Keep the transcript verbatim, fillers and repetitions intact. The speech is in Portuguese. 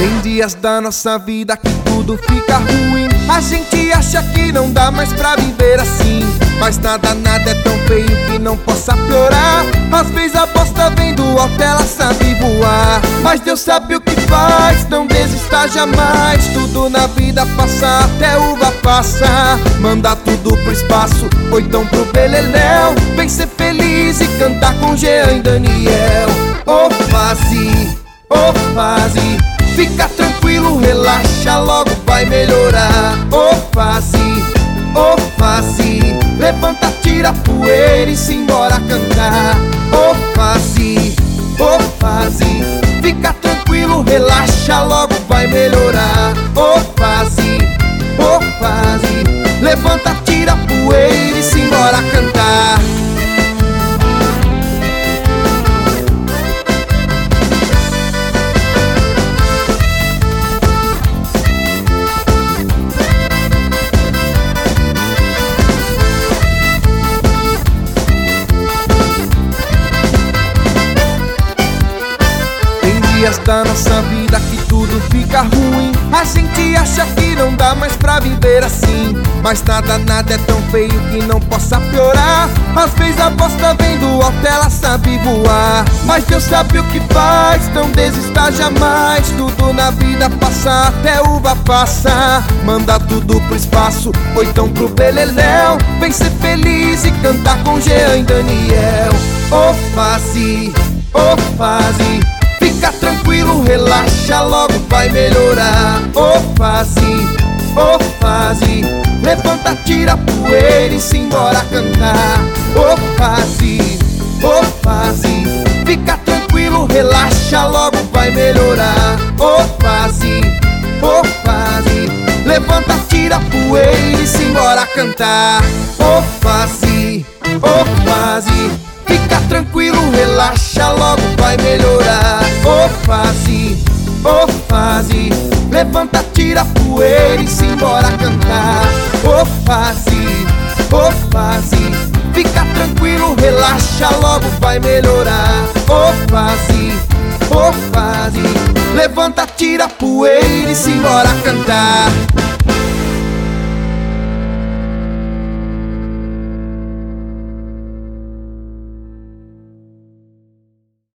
Tem dias da nossa vida que tudo fica ruim. A gente acha que não dá mais pra viver assim, mas nada, nada é tão feio que não possa piorar. Às vezes a bosta vem do alto, ela sabe voar, mas Deus sabe o que faz, não desista jamais. Tudo na vida passa, até uva passa. Manda tudo pro espaço, ou então pro beleléu. Vem ser feliz e cantar com Jean e Daniel. Ô fase, ô fase, fica tranquilo, relaxa, logo vai melhorar. Ô fase, ô fase, levanta, tira poeira e se embora cantar. Ô fase, ô fase, fica tranquilo, relaxa, logo vai melhorar. Ô fase, ô fase, levanta, tira poeira e se embora cantar. Dias da nossa vida que tudo fica ruim. A gente acha que não dá mais pra viver assim, mas nada, nada é tão feio que não possa piorar. Às vezes a bosta vem do alto, ela sabe voar, mas Deus sabe o que faz, não desista jamais. Tudo na vida passa, até uva passa. Manda tudo pro espaço, ou então pro beleléu. Vem ser feliz e cantar com Jean e Daniel. Ô fase, ô fase, fica tranquilo, relaxa, logo vai melhorar. Ô fase, ô fase, levanta, tira poeira e se embora cantar. Ô fase, ô fase, fica tranquilo, relaxa, logo vai melhorar. Ô fase, ô fase, levanta, tira poeira e se embora cantar. Ô fase, ô fase, fica tranquilo, relaxa, logo vai melhorar. Ô fase, ô fase, levanta, tira poeira e se embora cantar. Ô fase, ô fase, fica tranquilo, relaxa, logo vai melhorar. Ô fase, ô fase, levanta, tira poeira e se embora cantar.